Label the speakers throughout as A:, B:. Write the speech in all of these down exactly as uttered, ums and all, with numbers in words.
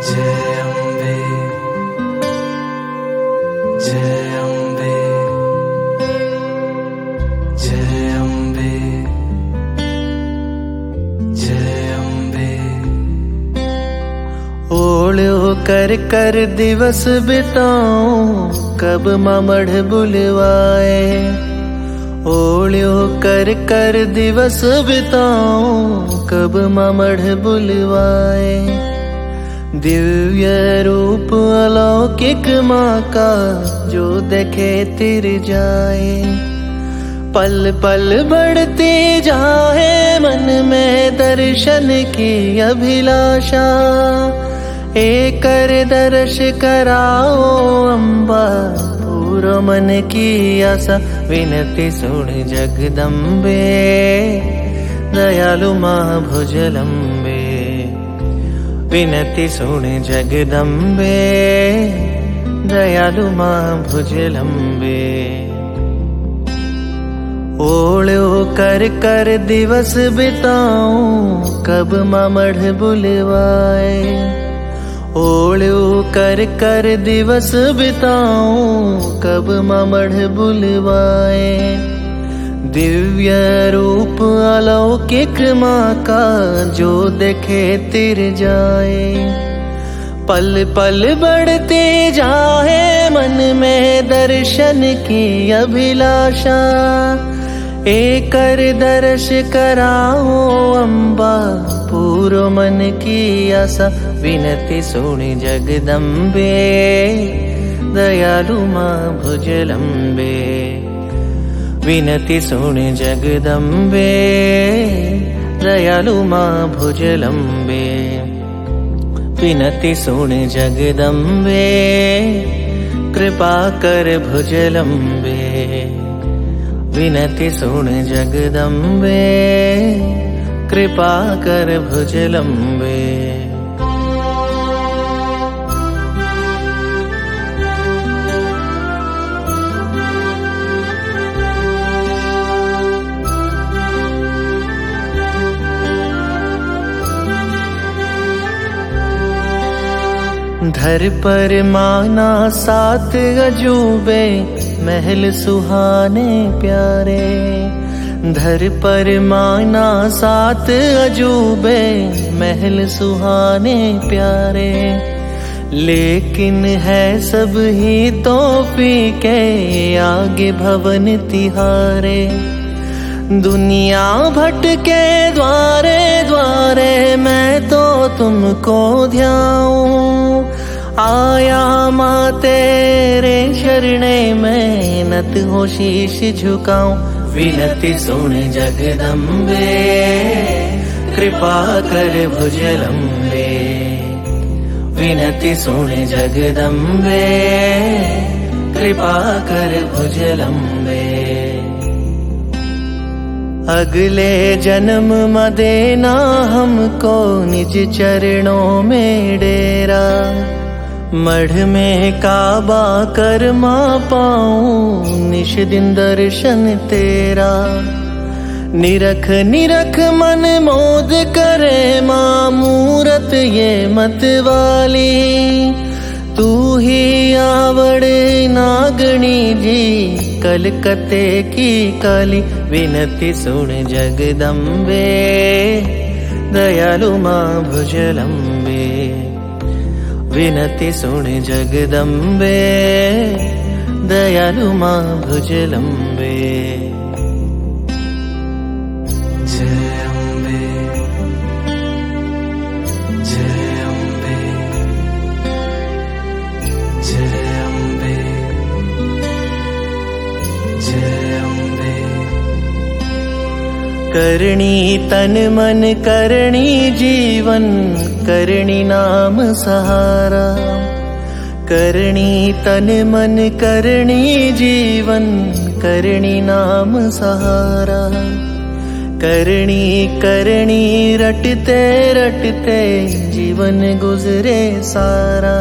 A: जय अम्बे, जय अम्बे, जय अम्बे, जय अम्बे।
B: ओळ्यो कर कर दिवस बिताऊं, कब ममढ़ बुलवाए। ओळ्यो कर कर दिवस बिताऊं, कब ममढ़ बुलवाए। दिव्य रूप अलौकिक माँ का जो देखे तिर जाए। पल पल बढ़ती जाए मन में दर्शन की अभिलाषा। एक कर दर्श कराओ अम्बा, पूरो मन की आशा। विनती सुन जगदम्बे, दयालु माँ भुजलम्बे। विनती सुन जगदम्बे, दयालु माँ भुजलम्बे। ओळ्यो कर कर दिवस बिताऊं, कब ममढ़ बुलवाए। ओळ्यो कर कर दिवस बिताऊं, कब ममढ़ बुलवाए। दिव्य रूप अलौकिक माँ का जो देखे तिर जाए। पल पल बढ़ते जाए मन में दर्शन की अभिलाषा। एक कर दर्श कराओ अम्बा, पूरो मन की आशा। विनती सुनि जगदम्बे, दयालु माँ भुजलम्बे। विनती सुनि जगदम्बे, दयालु माँ भुजलम्बे। विनती सुनि जगदम्बे, कृपा कर भुजलम्बे। विनती सुनि जगदम्बे, कृपा कर भुजलम्बे। धर पर माना सात अजूबे, महल सुहाने प्यारे। धर पर माना सात अजूबे, महल सुहाने प्यारे। लेकिन है सब ही तो फीके, आगे भवन तिहारे। दुनिया भटके द्वारे द्वारे, मैं तो तुमको ध्याऊं। आया माँ तेरे शरणे में, नत हो शीश झुकाऊं। विनती सुन जगदम्बे, कृपा कर भुजलम्बे। विनती सुन जगदम्बे, कृपा कर भुजलम्बे। अगले जन्म में देना हमको निज चरणों में डेरा। मढ़ में काबा कर माँ पाऊं, निश दिन दर्शन तेरा। निरख निरख मन मोद करे माँ, मूरत ये मत वाली। तू ही आवड़ नागणी जी, कलकत्ते की काली। विनती सुन जगदम्बे, दयालु माँ भुजलम्बे। विनती सुन जगदम्बे, दयालु माँ भुजलम्बे।
A: जय अम्बे, जय अम्बे, जय अम्बे, जय अम्बे।
B: करणी तन मन करणी जीवन, करणी नाम सहारा। करणी तन मन करणी जीवन, करणी नाम सहारा। करणी करणी रटते रटते, जीवन गुजरे सारा।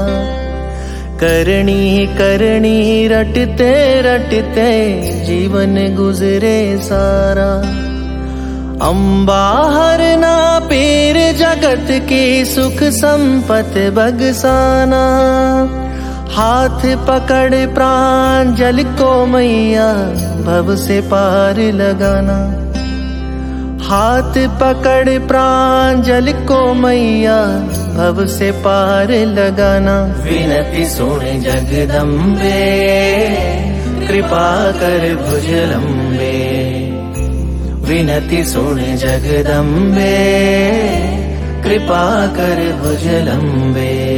B: करणी करणी रटते रटते, जीवन गुजरे सारा। अम्बा हरना पीर जगत की सुख संपत बगसाना, हाथ पकड़ प्रांजल को मैया भव से पार लगाना। हाथ पकड़ प्रांजल को मैया भव से पार लगाना। विनती सुन जगदम्बे कृपा कर भुजलम्बे, विनती सुन जगदम्बे कृपा कर भुजलम्बे।